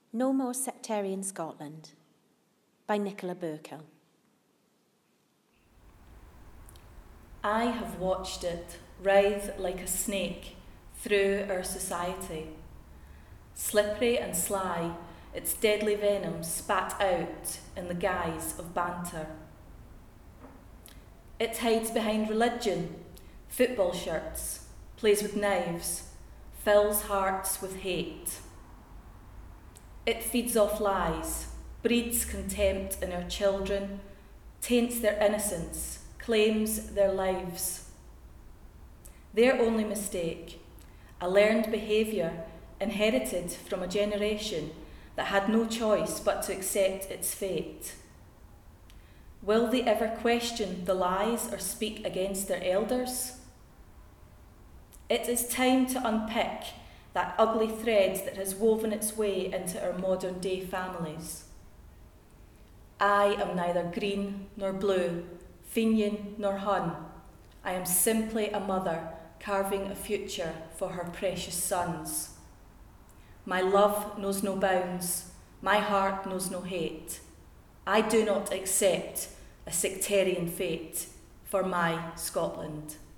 No More Sectarian Scotland by Nicola Burkill. I have watched it writhe like a snake through our society. Slippery and sly, its deadly venom spat out in the guise of banter. It hides behind religion, football shirts, plays with knives, fills hearts with hate. It feeds off lies, breeds contempt in our children, taints their innocence, claims their lives. Their only mistake, a learned behaviour inherited from a generation that had no choice but to accept its fate. Will they ever question the lies or speak against their elders? It is time to unpick that ugly thread that has woven its way into our modern day families. I am neither green nor blue, Fenian nor Hun. I am simply a mother carving a future for her precious sons. My love knows no bounds, my heart knows no hate. I do not accept a sectarian fate for my Scotland.